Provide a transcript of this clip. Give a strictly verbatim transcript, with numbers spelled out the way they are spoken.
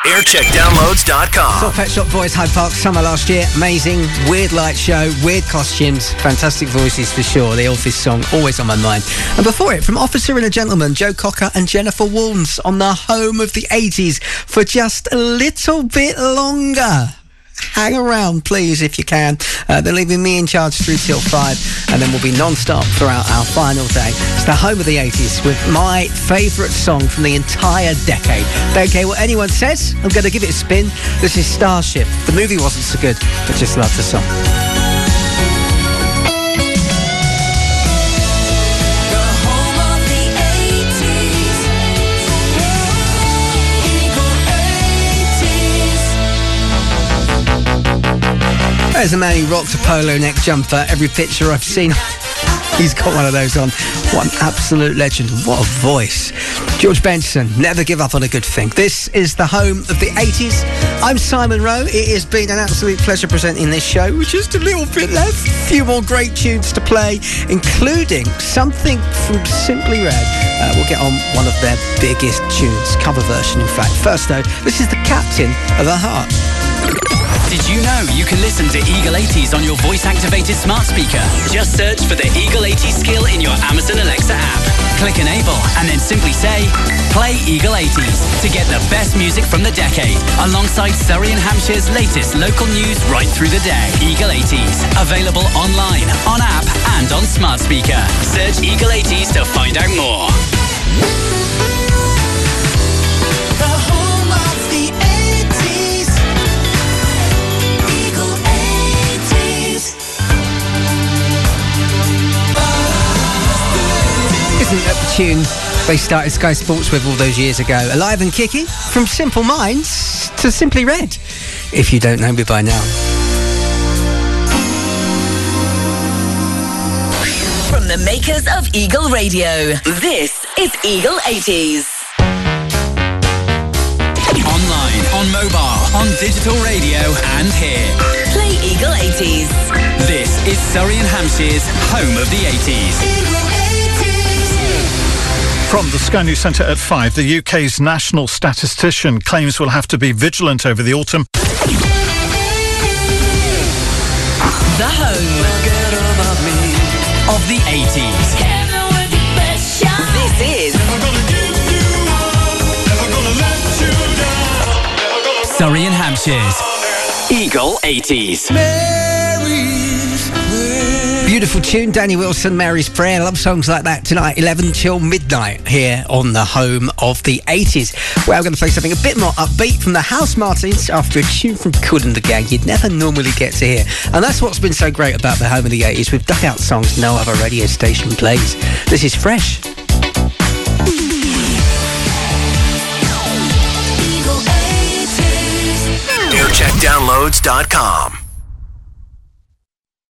aircheck downloads dot com. Saw Pet Shop Boys Hyde Park summer last year. Amazing, weird light show, weird costumes, fantastic voices for sure. The Elvis song, always on my mind. And before it, from Officer and a Gentleman, Joe Cocker and Jennifer Warnes on the home of the eighties for just a little bit longer. Hang around, please, if you can. Uh, they're leaving me in charge through till five, and then we'll be non-stop throughout our final day. It's the home of the eighties with my favourite song from the entire decade. Don't care what anyone says, I'm going to give it a spin. This is Starship. The movie wasn't so good, but just love the song. There's a man who rocks a polo neck jumper. Every picture I've seen, he's got one of those on. What an absolute legend. What a voice. George Benson, never give up on a good thing. This is the home of the eighties. I'm Simon Rowe. It has been an absolute pleasure presenting this show with just a little bit left. A few more great tunes to play, including something from Simply Red. Uh, we'll get on one of their biggest tunes, cover version in fact. First though, this is the Captain of the Heart. Did you know you can listen to Eagle eighties on your voice-activated smart speaker? Just search for the Eagle eighties skill in your Amazon Alexa app. Click Enable and then simply say, play Eagle eighties to get the best music from the decade, alongside Surrey and Hampshire's latest local news right through the day. Eagle eighties, available online, on app and on smart speaker. Search Eagle eighties to find out more. Isn't that the tune they started Sky Sports with all those years ago? Alive and kicking, from Simple Minds to Simply Red, if you don't know me by now. From the makers of Eagle Radio, this is Eagle eighties. Online, on mobile, on digital radio and here. Play Eagle eighties. This is Surrey and Hampshire's home of the eighties. From the Sky News Centre at five, the U K's national statistician claims we'll have to be vigilant over the autumn. The home of the eighties. This is Surrey and Hampshire's Eagle eighties. Beautiful tune, Danny Wilson, Mary's Prayer. Love songs like that tonight, eleven till midnight, here on the home of the eighties. Well, I'm going to play something a bit more upbeat from the House Martins after a tune from Kool and the Gang you'd never normally get to hear. And that's what's been so great about the home of the eighties. We've dug out songs no other radio station plays. This is Fresh. aircheck downloads dot com.